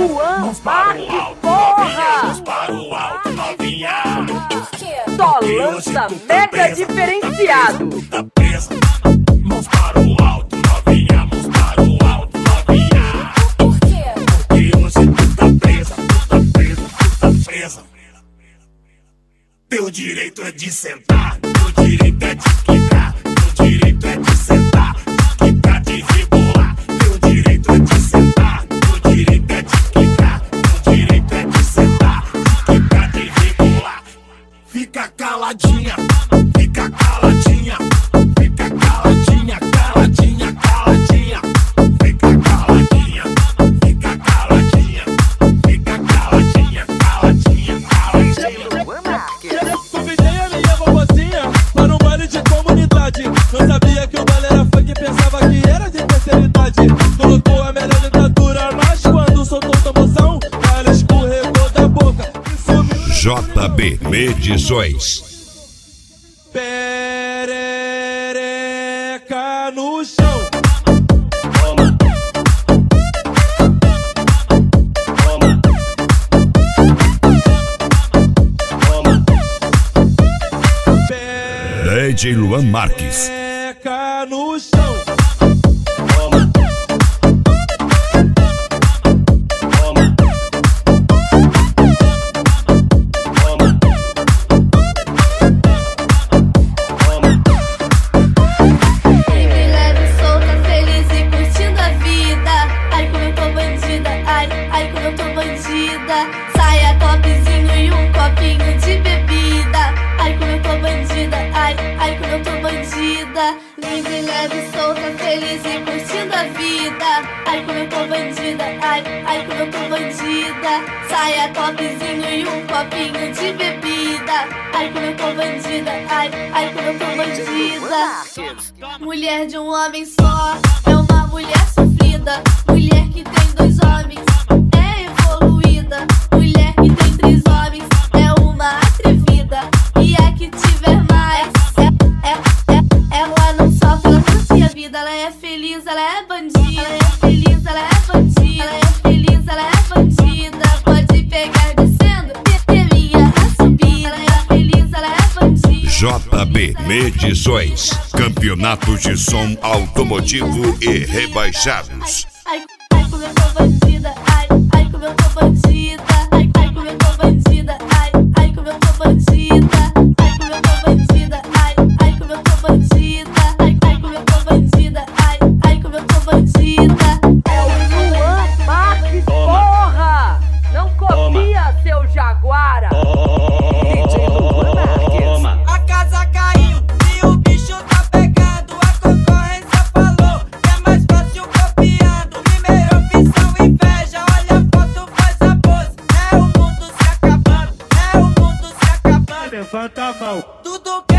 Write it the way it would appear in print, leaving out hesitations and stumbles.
Luan Marques, porra! Mãos para o alto, novinha. Só lança mega diferenciado. Tá presa. Mãos para o alto, novinha. Mãos para o alto, novinha. Porque hoje tu tá presa, tu tá presa, tu tá presa. Teu direito é de sentar, teu direito é de quicar, teu direito é de sentar, de quicar, de rebolar. Teu direito é de sentar, teu direito é de quicar, teu direito é de sentar, de quicar, de rebolar. Fica caladinha, fica caladinha, fica caladinha, caladinha, caladinha. Fica caladinha, fica caladinha, fica caladinha, caladinha, caladinha. Convidei a minha vovozinha para um baile de comunidade. Não sabia que o baile era funk, pensava que era de terceira idade. Colocou a melhor dentadura, mas quando soltou a moção, ela escorregou da boca e sumiu. JB Medições. Perereca no chão. DJ Luan Marques. Perereca no chão. Livre, leve, solta, feliz e curtindo a vida. Ai, como eu tô bandida, ai, como eu tô bandida. Saia topzinho e um copinho de bebida. Ai, como eu tô bandida, ai, como eu tô bandida. Livre, leve, solta, feliz e curtindo a vida. Ai, como eu tô bandida, ai, como eu tô bandida. Saia topzinho e um copinho de bebida. Ai, como eu tô bandida, ai, como eu tô bandida. Mulher de um homem só é uma mulher sofrida. Mulher que tem dois homens é evoluída. Mulher que tem três homens é uma atrevida. E a que tiver mais ela não sofre, ela curte a vida. Ela é feliz, ela é bandida. Ela é feliz, ela é bandida. Ela é feliz, ela é bandida. Pode pegar descendo, minha a subir. Ela é feliz, ela é bandida. JB Medições. Campeonatos de som automotivo e rebaixados. Ai, como eu tô bandida, ai, como eu tô bandida, ai, como eu tô bandida, ai, como eu tô bandida, ai, como eu tô bandida, ai, como eu tô bandida, ai, como eu tô bandida, ai, como eu tô bandida. É o Luan Marques, porra! Não copia, seu jaguara! DJ Luan Marques. A casa caiu e o bicho tá pegando. A concorrência falou que é mais fácil copiando. Primeira opção, inveja. Olha a foto, faz a pose. É o mundo se acabando, é o mundo se acabando. Levanta a mão. Tudo que